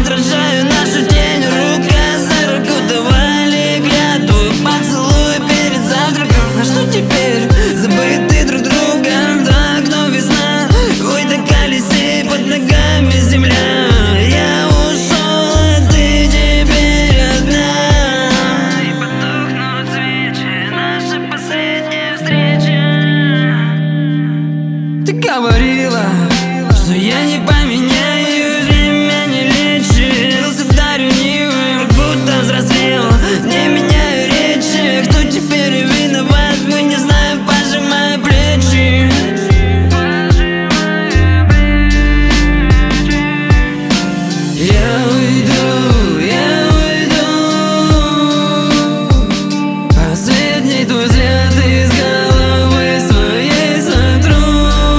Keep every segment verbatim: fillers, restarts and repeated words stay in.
отражаю нашу тень. Рука за руку давали клятву, поцелуй перед завтраком. А что теперь? Забыты друг другом. За окном весна, ой, да колесей под ногами земля. Я ушел, а ты теперь одна. И потухнут свечи, наша последняя встреча. Ты говорила, что я не поменяюсь, время не лечит. Дарю нивы, как будто взрослел, не меняю речи. Кто теперь виноват, мы не знаем, пожимая плечи. Я уйду, я уйду. Последний твой взгляд из головы своей сотру.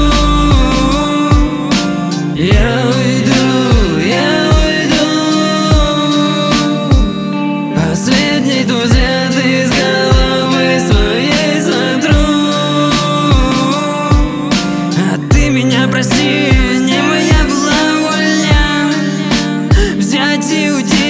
Я уйду, я уйду. Последний твой взгляд из головы своей сотру. А ты меня прости, не моя была воля взять и уйти.